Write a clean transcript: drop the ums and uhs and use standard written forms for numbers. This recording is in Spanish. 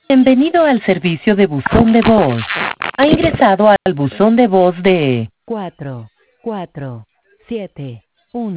Bienvenido al servicio de buzón de voz. Ha ingresado al buzón de voz de 447-1.